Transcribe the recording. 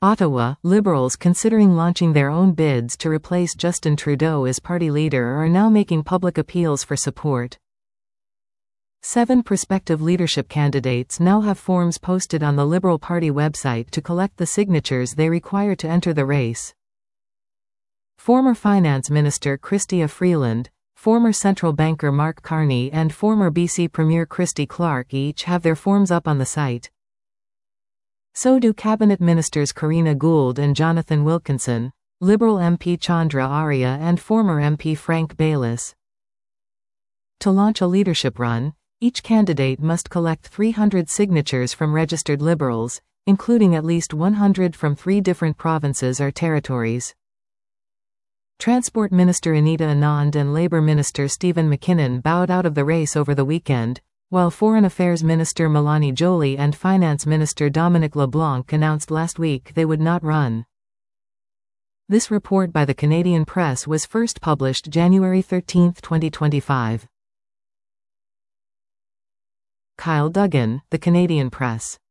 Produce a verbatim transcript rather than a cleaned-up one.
Ottawa, Liberals considering launching their own bids to replace Justin Trudeau as party leader are now making public appeals for support. Seven prospective leadership candidates now have forms posted on the Liberal Party website to collect the signatures they require to enter the race. Former Finance Minister Chrystia Freeland, former central banker Mark Carney and former B C Premier Christy Clark each have their forms up on the site. So do Cabinet Ministers Karina Gould and Jonathan Wilkinson, Liberal M P Chandra Arya and former M P Frank Baylis. To launch a leadership run, each candidate must collect three hundred signatures from registered Liberals, including at least one hundred from three different provinces or territories. Transport Minister Anita Anand and Labour Minister Stephen McKinnon bowed out of the race over the weekend, while Foreign Affairs Minister Mélanie Joly and Finance Minister Dominic LeBlanc announced last week they would not run. This report by the Canadian Press was first published January thirteenth, twenty twenty-five. Kyle Duggan, The Canadian Press.